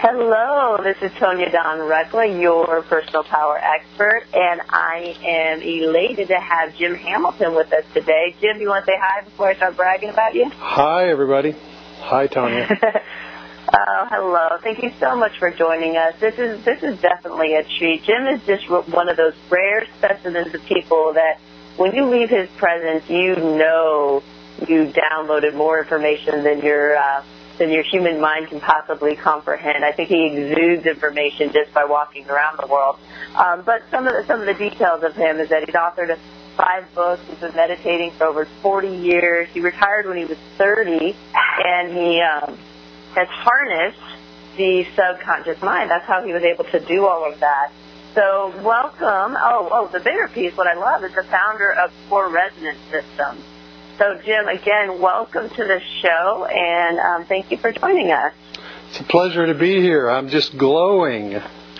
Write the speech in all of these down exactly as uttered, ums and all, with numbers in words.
Hello, this is Tonya Dawn Reckler, your personal power expert, and I am elated to have Jim Hamilton with us today. Jim, do you want to say hi before I start bragging about you? Hi, everybody. Hi, Tonya. Oh, hello. Thank you so much for joining us. This is this is definitely a treat. Jim is just one of those rare specimens of people that when you leave his presence, you know you downloaded more information than your uh, than your human mind can possibly comprehend. I think he exudes information just by walking around the world. Um, but some of the, some of the details of him is that he's authored five books. He's been meditating for over forty years. He retired when he was thirty, and he um, has harnessed the subconscious mind. That's how he was able to do all of that. So welcome. Oh, oh, the bigger piece, what I love, is the founder of Core Resonance Systems. So, Jim, again, welcome to the show, and um, thank you for joining us. It's a pleasure to be here. I'm just glowing.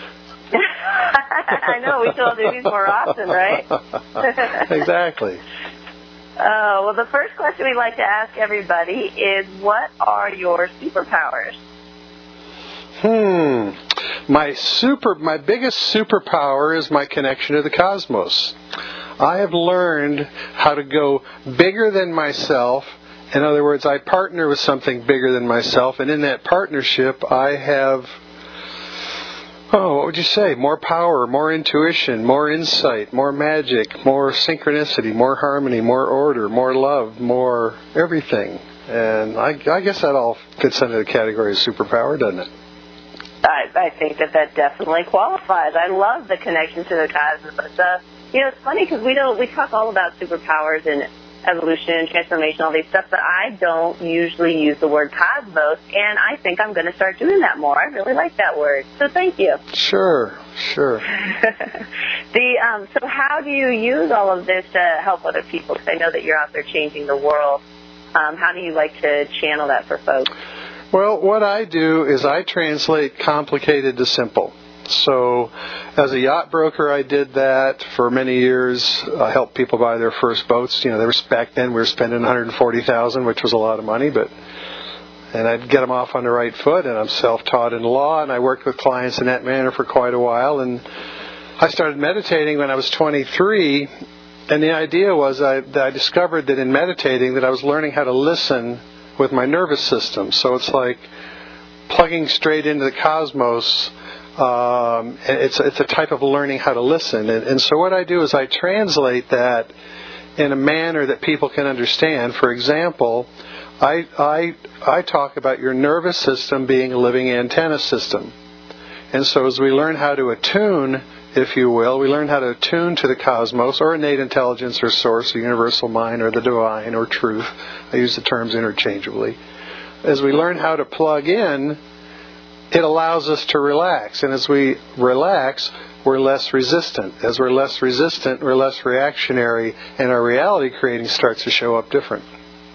I know. We should all do these more often, right? Exactly. Uh, well, the first question we'd like to ask everybody is, what are your superpowers? Hmm. My super, my biggest superpower is my connection to the cosmos. I have learned how to go bigger than myself. In other words, I partner with something bigger than myself, and in that partnership, I have, oh, what would you say? More power, more intuition, more insight, more magic, more synchronicity, more harmony, more order, more love, more everything. And I, I guess that all fits under the category of superpower, doesn't it? I, I think that that definitely qualifies. I love the connection to the cosmos. Uh, you know, it's funny because we don't we talk all about superpowers and evolution and transformation, all these stuff, but I don't usually use the word cosmos, and I think I'm going to start doing that more. I really like that word, so thank you. Sure, sure. the um, so how do you use all of this to help other people? Because I know that you're out there changing the world. Um, how do you like to channel that for folks? Well, what I do is I translate complicated to simple. So as a yacht broker, I did that for many years. I helped people buy their first boats. You know, they were, back then we were spending one hundred forty thousand dollars, which was a lot of money, but and I'd get them off on the right foot, and I'm self-taught in law, and I worked with clients in that manner for quite a while. And I started meditating when I was twenty-three, and the idea was I, that I discovered that in meditating that I was learning how to listen with my nervous system. So it's like plugging straight into the cosmos. Um, it's it's a type of learning how to listen, and, and so what I do is I translate that in a manner that people can understand. For example, I I I talk about your nervous system being a living antenna system, and so as we learn how to attune, if you will, we learn how to attune to the cosmos or innate intelligence or source, or universal mind, or the divine, or truth. I use the terms interchangeably. As we learn how to plug in, it allows us to relax. And as we relax, we're less resistant. As we're less resistant, we're less reactionary, and our reality creating starts to show up different.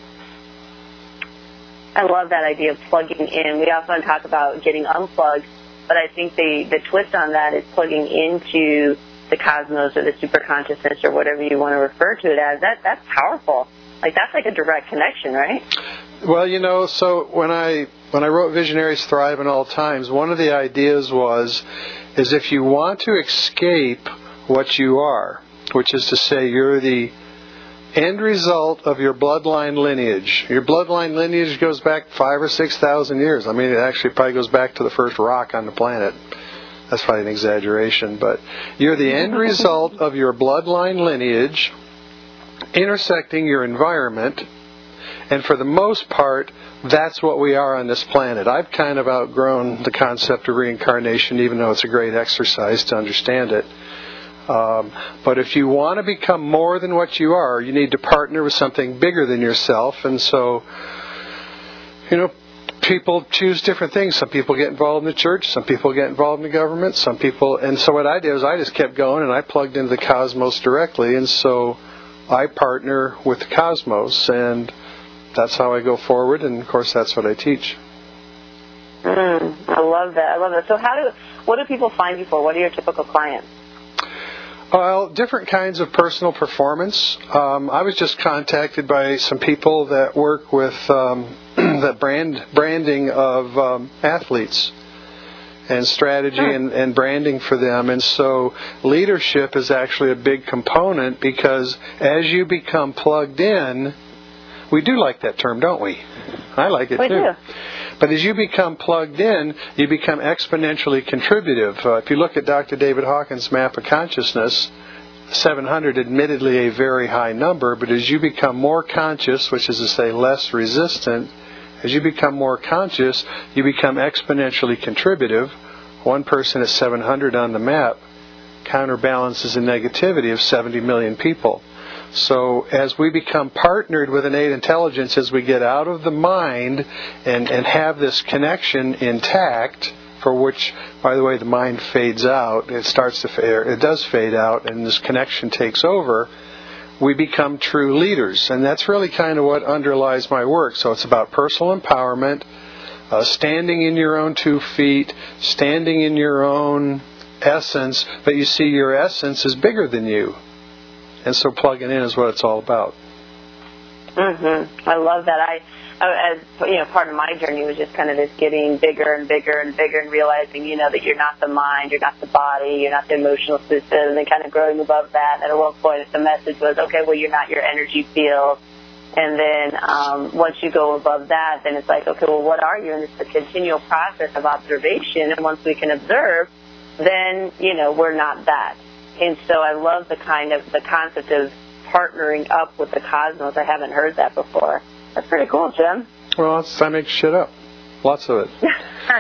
I love that idea of plugging in. We often talk about getting unplugged, but I think the, the twist on that is plugging into the cosmos or the superconsciousness or whatever you want to refer to it as. That That's powerful. Like, that's like a direct connection, right? Well, you know, so when I when I wrote Visionaries Thrive in All Times, one of the ideas was, is if you want to escape what you are, which is to say you're the end result of your bloodline lineage. Your bloodline lineage goes back five or six thousand years. I mean, it actually probably goes back to the first rock on the planet. That's probably an exaggeration, but you're the end result of your bloodline lineage intersecting your environment, and for the most part, that's what we are on this planet. I've kind of outgrown the concept of reincarnation, even though it's a great exercise to understand it. Um, but if you want to become more than what you are, you need to partner with something bigger than yourself. And so, you know, people choose different things. Some people get involved in the church. Some people get involved in the government. Some people, and so what I did is I just kept going, and I plugged into the cosmos directly. And so I partner with the cosmos, and that's how I go forward. And of course, that's what I teach. Mm, I love that. I love that. So, how do what do people find you for? What are your typical clients? Well, different kinds of personal performance. Um, I was just contacted by some people that work with um, the brand branding of um, athletes. and strategy Sure. and, and branding for them. And so leadership is actually a big component, because as you become plugged in, we do like that term, don't we? I like it we too. Do. But as you become plugged in, you become exponentially contributive. Uh, if you look at Doctor David Hawkins' map of consciousness, seven hundred, admittedly a very high number, but as you become more conscious, which is to say less resistant, as you become more conscious, you become exponentially contributive. One person at seven hundred on the map counterbalances the negativity of seventy million people. So as we become partnered with innate intelligence, as we get out of the mind and, and have this connection intact, for which, by the way, the mind fades out, it starts to fade, it does fade out, and this connection takes over, we become true leaders. And that's really kind of what underlies my work. So it's about personal empowerment, uh, standing in your own two feet, standing in your own essence, but you see your essence is bigger than you. And so plugging in is what it's all about. Mm-hmm. I love that. I, I, as you know, part of my journey was just kind of this getting bigger and bigger and bigger, and realizing, you know, that you're not the mind, you're not the body, you're not the emotional system, and then kind of growing above that. And at one point, the message was, okay, well, you're not your energy field. And then um, once you go above that, then it's like, okay, well, what are you? And it's a continual process of observation. And once we can observe, then, you know, we're not that. And so I love the kind of, the concept of partnering up with the cosmos. I haven't heard that before. That's pretty cool, Jim. Well, it's, I make shit up. Lots of it.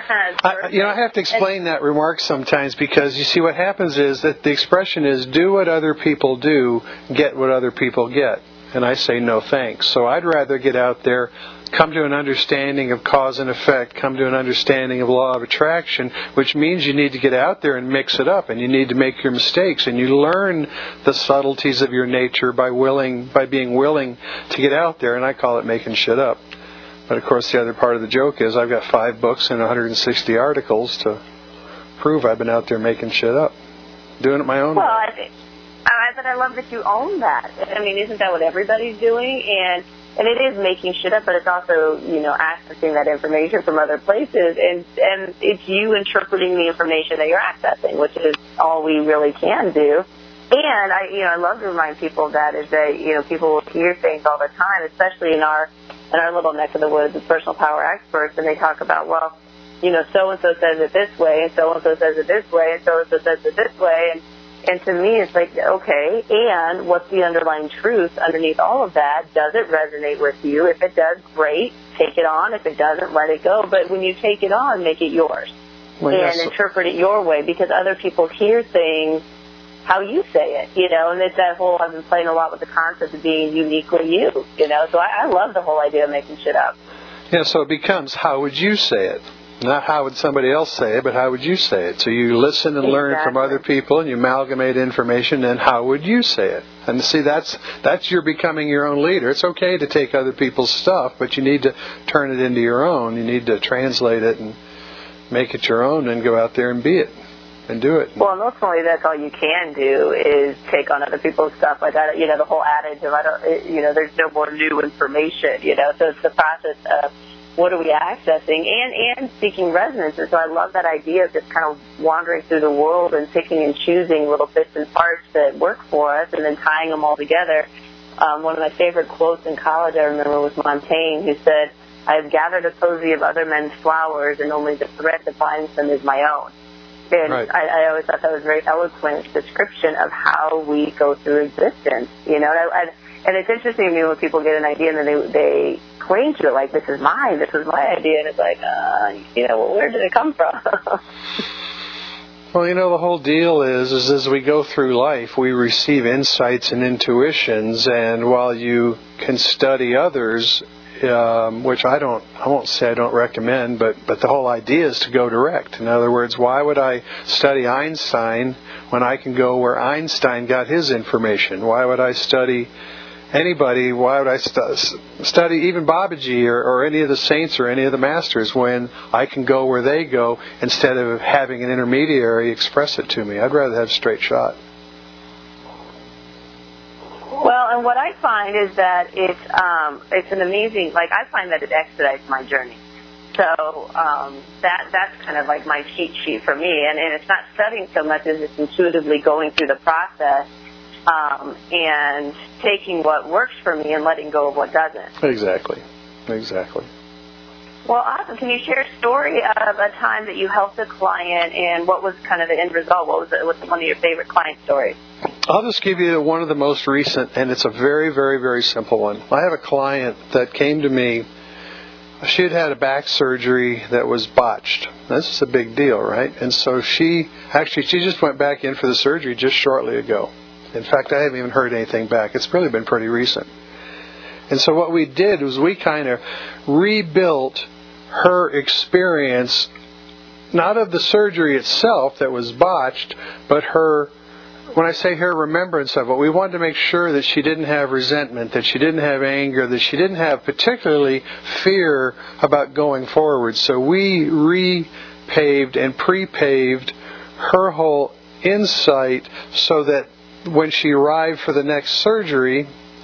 I, you know, I have to explain that remark sometimes, because you see what happens is that the expression is, do what other people do, get what other people get. And I say no thanks. So I'd rather get out there, come to an understanding of cause and effect, come to an understanding of law of attraction, which means you need to get out there and mix it up, and you need to make your mistakes, and you learn the subtleties of your nature by willing, by being willing to get out there, and I call it making shit up. But of course the other part of the joke is I've got five books and one hundred sixty articles to prove I've been out there making shit up, doing it my own well, way. I think, I, but I love that you own that. I mean, isn't that what everybody's doing? And And it is making shit up, but it's also, you know, accessing that information from other places, and and it's you interpreting the information that you're accessing, which is all we really can do. And I, you know, I love to remind people of that, is that, you know, people will hear things all the time, especially in our in our little neck of the woods, the personal power experts, and they talk about, well, you know, so and so says it this way, and so and so says it this way, and so and so says it this way, and And to me, it's like, okay, and what's the underlying truth underneath all of that? Does it resonate with you? If it does, great, take it on. If it doesn't, let it go. But when you take it on, make it yours. Well, and yes. interpret it your way, because other people hear things how you say it, you know, and it's that whole, I've been playing a lot with the concept of being uniquely you, you know, so I, I love the whole idea of making shit up. Yeah, so it becomes, how would you say it? Not how would somebody else say it, but how would you say it? So you listen and exactly. learn from other people, and you amalgamate information, and how would you say it? And see, that's that's your becoming your own leader. It's okay to take other people's stuff, but you need to turn it into your own. You need to translate it and make it your own, and go out there and be it and do it. Well, and ultimately, that's all you can do is take on other people's stuff. Like, I, you know, the whole adage of, I don't, you know, there's no more new information, you know, so it's the process of, what are we accessing, and, and seeking resonance. And so I love that idea of just kind of wandering through the world and picking and choosing little bits and parts that work for us, and then tying them all together. Um, one of my favorite quotes in college, I remember, was Montaigne, who said, I have gathered a posy of other men's flowers, and only the thread that binds them is my own. And right. I, I always thought that was a very eloquent description of how we go through existence. You know, and, I, and it's interesting to me when people get an idea and then they, they cling to it, like, this is mine, this is my idea, and it's like, uh, you know, well, where did it come from? Well, you know, the whole deal is, is as we go through life, we receive insights and intuitions, and while you can study others, um, which I don't, I won't say I don't recommend, but, but the whole idea is to go direct. In other words, why would I study Einstein when I can go where Einstein got his information? Why would I study anybody, why would I stu- study even Babaji or, or any of the saints or any of the masters when I can go where they go instead of having an intermediary express it to me? I'd rather have a straight shot. Well, and what I find is that it's um, it's an amazing, like, I find that it expedites my journey. so um, that that's kind of like my cheat sheet for me. And, and it's not studying so much as it's intuitively going through the process um, and taking what works for me and letting go of what doesn't. Exactly. Exactly. Well, awesome. Can you share a story of a time that you helped a client and what was kind of the end result? What was it? What's one of your favorite client stories? I'll just give you one of the most recent, and it's a very, very, very simple one. I have a client that came to me. She had had a back surgery that was botched. This is a big deal, right? And so she, actually, she just went back in for the surgery just shortly ago. In fact, I haven't even heard anything back. It's really been pretty recent. And so what we did was we kind of rebuilt her experience, not of the surgery itself that was botched, but her, when I say her remembrance of it, we wanted to make sure that she didn't have resentment, that she didn't have anger, that she didn't have particularly fear about going forward. So we repaved and pre-paved her whole insight so that when she arrived for the next surgery,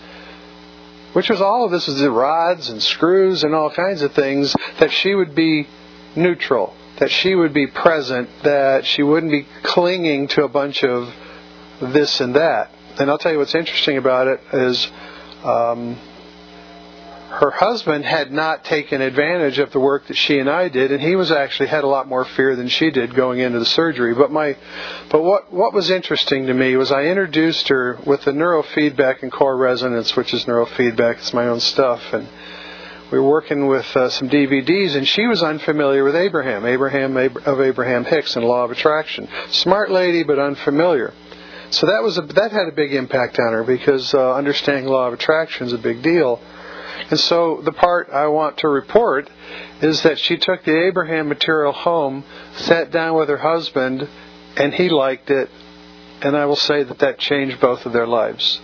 which was all of this was the rods and screws and all kinds of things, that she would be neutral, that she would be present, that she wouldn't be clinging to a bunch of this and that. And I'll tell you what's interesting about it is um, her husband had not taken advantage of the work that she and I did, and he was actually had a lot more fear than she did going into the surgery. But my, but what what was interesting to me was I introduced her with the neurofeedback and core resonance, which is neurofeedback. It's my own stuff, and we were working with uh, some D V Ds, and she was unfamiliar with Abraham, Abraham of Abraham Hicks and Law of Attraction. Smart lady, but unfamiliar. So that was a, that had a big impact on her because uh, understanding Law of Attraction is a big deal. And so the part I want to report is that she took the Abraham material home, sat down with her husband, and he liked it. And I will say that that changed both of their lives.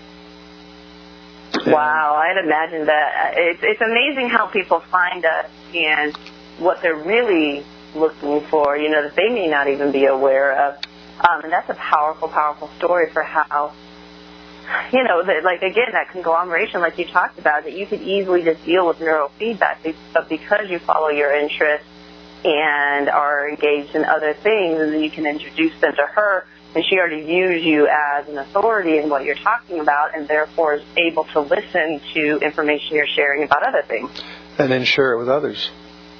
Wow, I'd imagine that. It's, it's amazing how people find us and what they're really looking for, you know, that they may not even be aware of. Um, and that's a powerful, powerful story for how, you know, that, like, again, that conglomeration, like you talked about, that you could easily just deal with neurofeedback, but because you follow your interests and are engaged in other things, and then you can introduce them to her, and she already views you as an authority in what you're talking about, and therefore is able to listen to information you're sharing about other things. And then share it with others.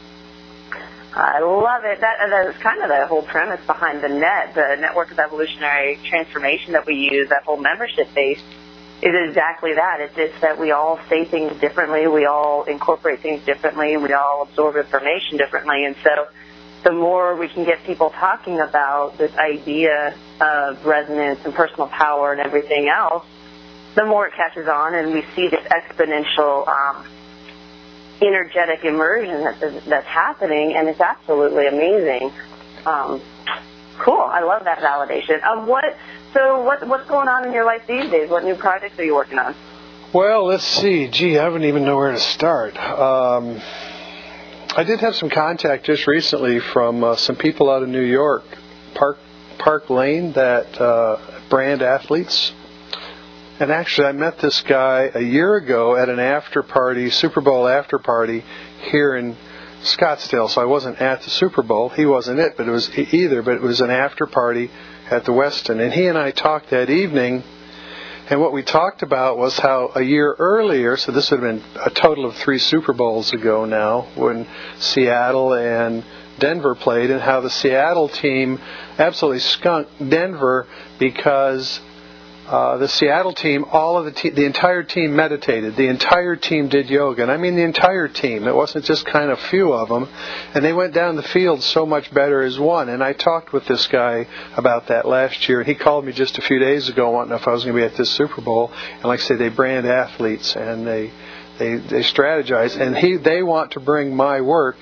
I love it. That, that's kind of the whole premise behind the net, the Network of Evolutionary Transformation that we use, that whole membership base, is exactly that. It's just that we all say things differently, we all incorporate things differently, and we all absorb information differently. And so the more we can get people talking about this idea of resonance and personal power and everything else, the more it catches on, and we see this exponential um, energetic immersion that's, that's happening, and it's absolutely amazing. Um, cool. I love that validation. Um, what? So what, what's going on in your life these days? What new projects are you working on? Well, let's see. Gee, I wouldn't even know where to start. Um, I did have some contact just recently from uh, some people out of New York, Park Park Lane, that uh, brand athletes. And actually, I met this guy a year ago at an after party, Super Bowl after party here in Scottsdale. So I wasn't at the Super Bowl. He wasn't it, but it was either. But it was an after party at the Westin. And he and I talked that evening. And what we talked about was how a year earlier, so this would have been a total of three Super Bowls ago now, when Seattle and Denver played, and how the Seattle team absolutely skunked Denver because Uh, the Seattle team, all of the te- the entire team meditated. The entire team did yoga. And I mean the entire team. It wasn't just kind of few of them. And they went down the field so much better as one. And I talked with this guy about that last year. And he called me just a few days ago wanting to know if I was going to be at this Super Bowl. And like I say, they brand athletes and they they, they strategize. And he they want to bring my work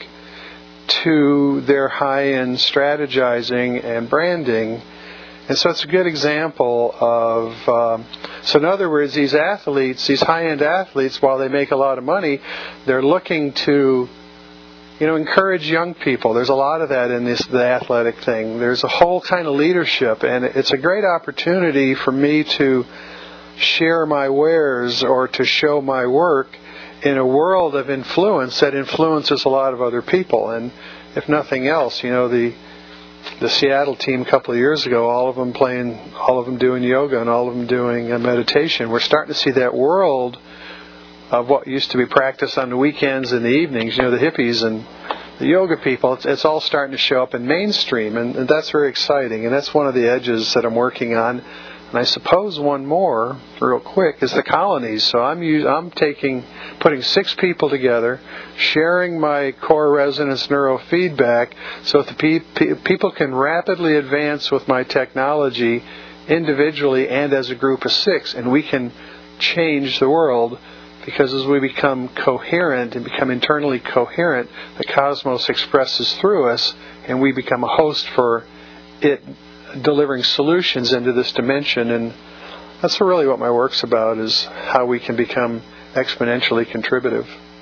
to their high-end strategizing and branding. And so it's a good example of, um, so in other words, these athletes, these high-end athletes, while they make a lot of money, they're looking to, you know, encourage young people. There's a lot of that in this, the athletic thing. There's a whole kind of leadership, and it's a great opportunity for me to share my wares or to show my work in a world of influence that influences a lot of other people. And if nothing else, you know, the the Seattle team a couple of years ago, all of them playing, all of them doing yoga and all of them doing uh, meditation. We're starting to see that world of what used to be practiced on the weekends and the evenings, you know, the hippies and the yoga people, it's, it's all starting to show up in mainstream, and, and that's very exciting. And that's one of the edges that I'm working on. And I suppose one more, real quick, is the colonies. So I'm us- I'm taking, putting six people together, sharing my core resonance neurofeedback, so that the pe- pe- people can rapidly advance with my technology individually and as a group of six, and we can change the world. Because as we become coherent and become internally coherent, the cosmos expresses through us, and we become a host for it delivering solutions into this dimension. And that's really what my work's about, is how we can become exponentially contributive.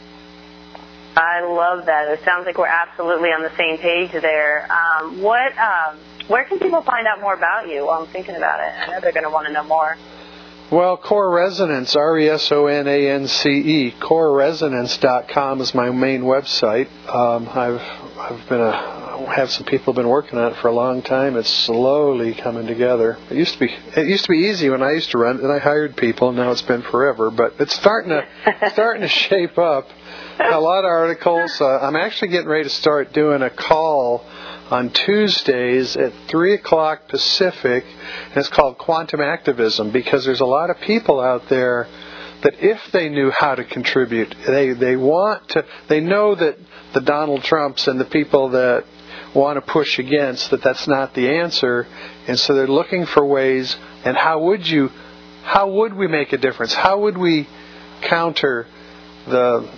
I love that. It sounds like we're absolutely on the same page there. Um, what, um, where can people find out more about you while I'm thinking about it? I know they're going to want to know more. Well, Core Resonance, R E S O N A N C E, core resonance dot com is my main website. Um, I've I've been a have some people have been working on it for a long time. It's slowly coming together. It used to be it used to be easy when I used to run it, and I hired people, and now it's been forever. But it's starting to starting to shape up. A lot of articles. Uh, I'm actually getting ready to start doing a call on Tuesdays at three o'clock Pacific, and it's called Quantum Activism, because there's a lot of people out there that if they knew how to contribute, they they want to, they know that the Donald Trumps and the people that want to push against, that that's not the answer, and so they're looking for ways, and how would you, how would we make a difference? How would we counter the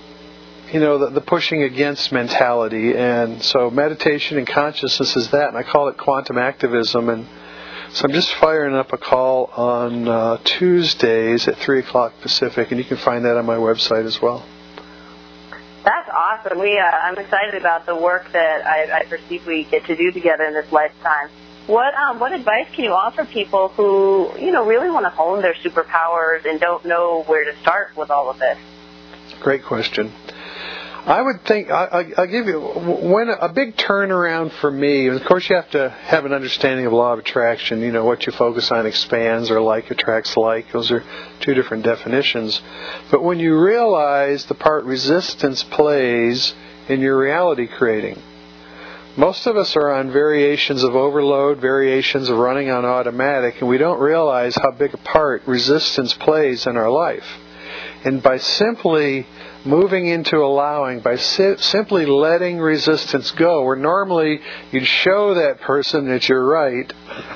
you know, the, the pushing against mentality? And so meditation and consciousness is that, and I call it quantum activism. And so I'm just firing up a call on uh, Tuesdays at three o'clock Pacific, and you can find that on my website as well. That's awesome. We, uh, I'm excited about the work that I, I perceive we get to do together in this lifetime. What um, what advice can you offer people who, you know, really want to hone their superpowers and don't know where to start with all of this? Great question. I would think, I, I'll give you, when a big turnaround for me, of course you have to have an understanding of law of attraction, you know, what you focus on expands, or like attracts like, those are two different definitions. But when you realize the part resistance plays in your reality creating, most of us are on variations of overload, variations of running on automatic, and we don't realize how big a part resistance plays in our life. And by simply moving into allowing, by si- simply letting resistance go, where normally you'd show that person that you're right,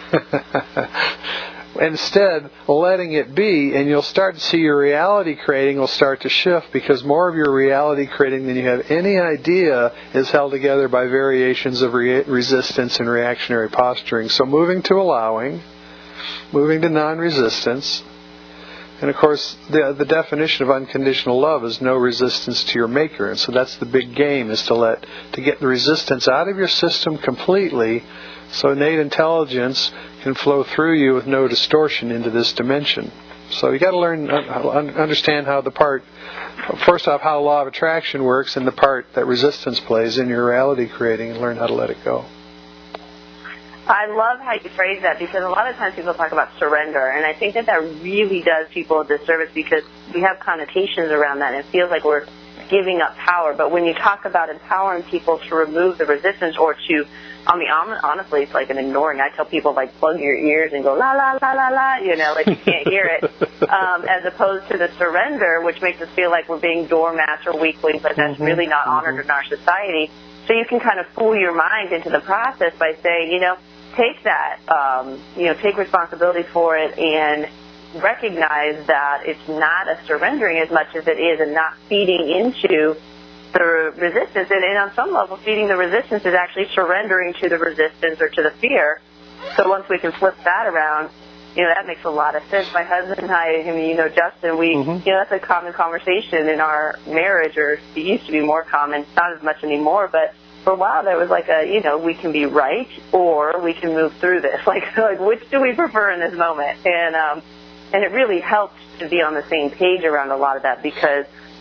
instead letting it be, and you'll start to see your reality creating will start to shift, because more of your reality creating than you have any idea is held together by variations of re- resistance and reactionary posturing. So moving to allowing, moving to non-resistance. And of course, the the definition of unconditional love is no resistance to your maker. And so that's the big game, is to let to get the resistance out of your system completely, so innate intelligence can flow through you with no distortion into this dimension. So you got to learn, understand how the part, first off, how law of attraction works, and the part that resistance plays in your reality creating, and learn how to let it go. I love how you phrase that, because a lot of times people talk about surrender, and I think that that really does people a disservice, because we have connotations around that, and it feels like we're giving up power. But when you talk about empowering people to remove the resistance, or to, I mean, honestly, it's like an ignoring. I tell people, like, plug your ears and go, la, la, la, la, la, you know, like you can't hear it, um, as opposed to the surrender, which makes us feel like we're being doormats or weaklings, but that's mm-hmm. really not honored mm-hmm. in our society. So you can kind of fool your mind into the process by saying, you know, take that, um, you know, take responsibility for it, and recognize that it's not a surrendering as much as it is a not feeding into the resistance. And, and on some level, feeding the resistance is actually surrendering to the resistance or to the fear. So once we can flip that around, you know, that makes a lot of sense. My husband and I, I mean, you know, Justin, we, mm-hmm. you know, that's a common conversation in our marriage, or it used to be more common, not as much anymore, but for a while there was like a, you know, we can be right or we can move through this. Like, like which do we prefer in this moment? And um, and it really helps to be on the same page around a lot of that, because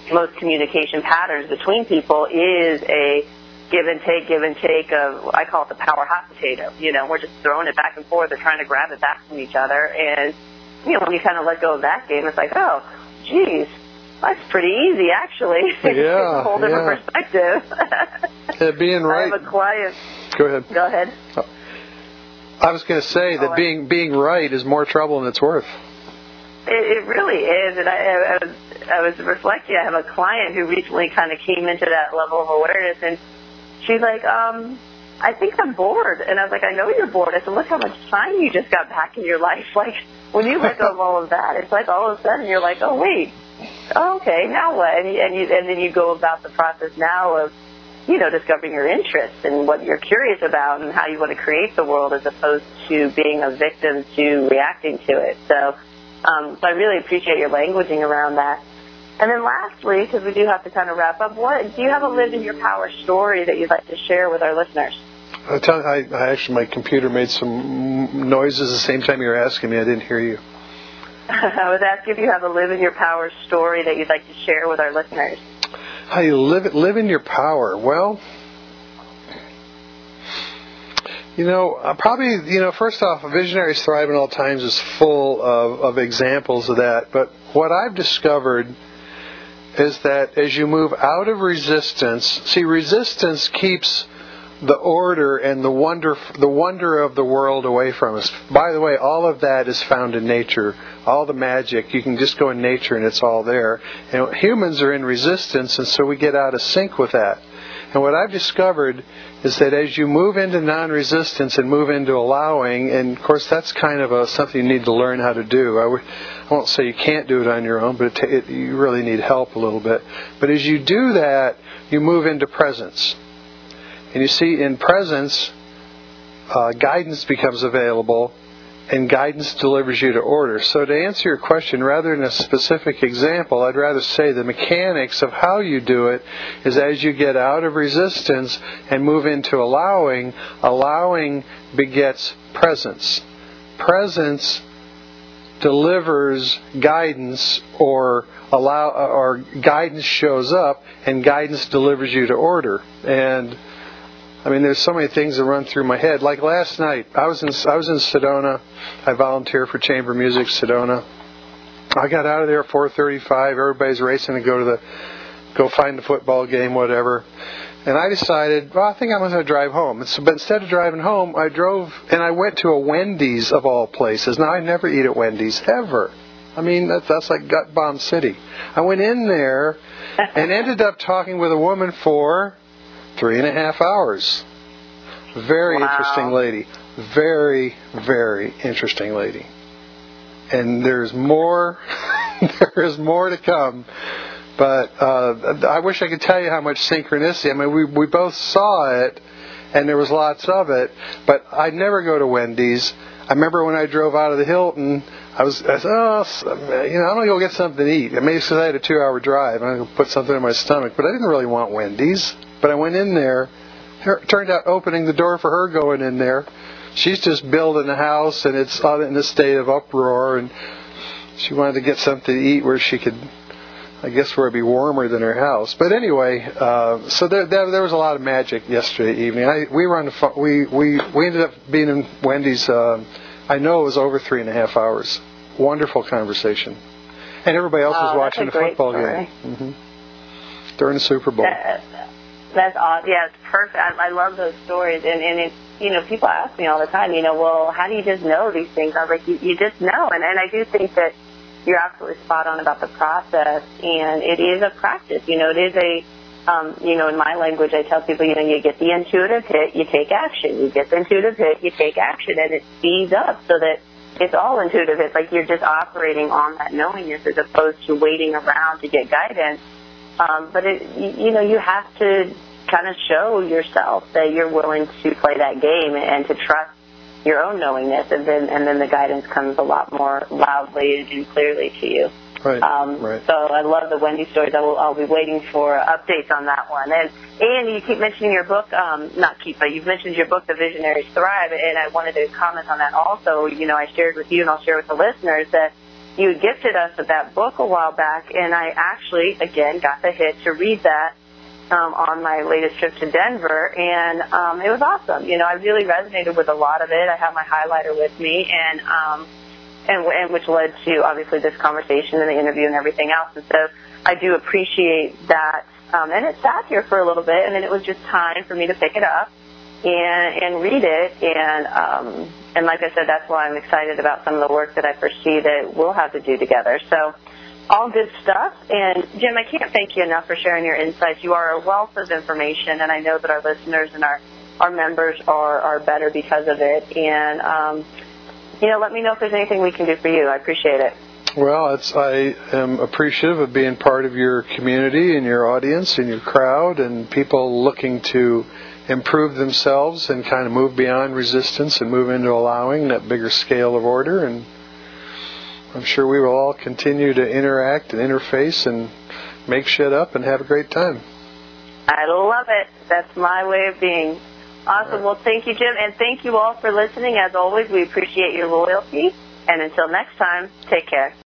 most communication patterns between people is a give and take, give and take of, I call it the power hot potato. You know, we're just throwing it back and forth or trying to grab it back from each other. And, you know, when you kind of let go of that game, it's like, oh, geez, that's pretty easy, actually. Yeah, it's a whole different yeah. perspective. Yeah, being right. I have a client. Go ahead. Go ahead. Oh. I was going to say that oh, being being right is more trouble than it's worth. It, it really is, and I, I was I was reflecting. I have a client who recently kind of came into that level of awareness, and she's like, um, I think I'm bored. And I was like, I know you're bored. I said, look how much time you just got back in your life. Like, when you let go of all of that, it's like all of a sudden you're like, oh, wait, oh, okay, now what? And, you, and, you, and then you go about the process now of, you know, discovering your interests and what you're curious about and how you want to create the world as opposed to being a victim to reacting to it. So, um, so I really appreciate your languaging around that. And then lastly, because we do have to kind of wrap up, what do you have a live in your power story that you'd like to share with our listeners? I, tell, I, I actually, my computer made some noises the same time you were asking me. I didn't hear you. I was asking if you have a live in your power story that you'd like to share with our listeners. How you live live in your power? Well, you know, uh, probably, you know, first off, Visionaries Thrive in All Times is full of, of examples of that. But what I've discovered is that as you move out of resistance, see, resistance keeps the order and the wonder the wonder of the world away from us. By the way, all of that is found in nature. All the magic, you can just go in nature and it's all there. And humans are in resistance, and so we get out of sync with that. And what I've discovered is that as you move into non-resistance and move into allowing, and of course that's kind of a, something you need to learn how to do. I, w- I won't say you can't do it on your own, but it, it, you really need help a little bit. But as you do that, you move into presence. And you see, in presence, uh, guidance becomes available, and guidance delivers you to order. So to answer your question, rather than a specific example, I'd rather say the mechanics of how you do it is as you get out of resistance and move into allowing, allowing begets presence. Presence delivers guidance, or allow, or guidance shows up, and guidance delivers you to order. And I mean, there's so many things that run through my head. Like last night, I was in I was in Sedona. I volunteer for Chamber Music Sedona. I got out of there at four thirty-five. Everybody's racing to go to the go find the football game, whatever. And I decided, well, I think I'm going to drive home. So, but instead of driving home, I drove and I went to a Wendy's of all places. Now I never eat at Wendy's ever. I mean, that's that's like gut bomb city. I went in there and ended up talking with a woman for Three and a half hours. Very wow. interesting lady. Very, very interesting lady. And there's more, there is more to come. But uh, I wish I could tell you how much synchronicity. I mean, we we both saw it, and there was lots of it. But I'd never go to Wendy's. I remember when I drove out of the Hilton, I was, I said, oh, you know, I'm going to go get something to eat. Maybe because I had a two-hour drive, I'm going to put something in my stomach. But I didn't really want Wendy's. But I went in there. It turned out opening the door for her going in there. She's just building a house, and it's in a state of uproar. And she wanted to get something to eat where she could, I guess, where it'd be warmer than her house. But anyway, uh, so there, there there was a lot of magic yesterday evening. I, we were on the we we we ended up being in Wendy's. Uh, I know it was over three and a half hours. Wonderful conversation, and everybody else oh, was watching the football story. game mm-hmm. during the Super Bowl. That, That's awesome. Yeah, it's perfect. I, I love those stories. And, and it's, you know, people ask me all the time, you know, well, how do you just know these things? I was like, you, you just know. And, and I do think that you're absolutely spot on about the process. And it is a practice. You know, it is a, um, you know, in my language, I tell people, you know, you get the intuitive hit, you take action. You get the intuitive hit, you take action. And it speeds up so that it's all intuitive. It's like you're just operating on that knowingness as opposed to waiting around to get guidance. Um, but, it, you, you know, you have to kind of show yourself that you're willing to play that game and to trust your own knowingness, and then and then the guidance comes a lot more loudly and, and clearly to you. Right, um, right. So I love the Wendy stories. I will, I'll be waiting for updates on that one. And, and you keep mentioning your book, um, not keep, but you've mentioned your book, The Visionaries Thrive, and I wanted to comment on that also. You know, I shared with you, and I'll share with the listeners, that you had gifted us with that book a while back, and I actually, again, got the hit to read that um, on my latest trip to Denver, and um, it was awesome. You know, I really resonated with a lot of it. I have my highlighter with me, and um, and, and which led to, obviously, this conversation and the interview and everything else. And so I do appreciate that. Um, and it sat here for a little bit, and then it was just time for me to pick it up and, and read it. And um, and like I said, that's why I'm excited about some of the work that I foresee that we'll have to do together. So all good stuff. And, Jim, I can't thank you enough for sharing your insights. You are a wealth of information, and I know that our listeners and our, our members are, are better because of it. And, um, you know, let me know if there's anything we can do for you. I appreciate it. Well, it's, I am appreciative of being part of your community and your audience and your crowd and people looking to improve themselves and kind of move beyond resistance and move into allowing that bigger scale of order. And I'm sure we will all continue to interact and interface and make shit up and have a great time. I love it. That's my way of being. Awesome. Right. Well, thank you, Jim, and thank you all for listening. As always, we appreciate your loyalty. And until next time, take care.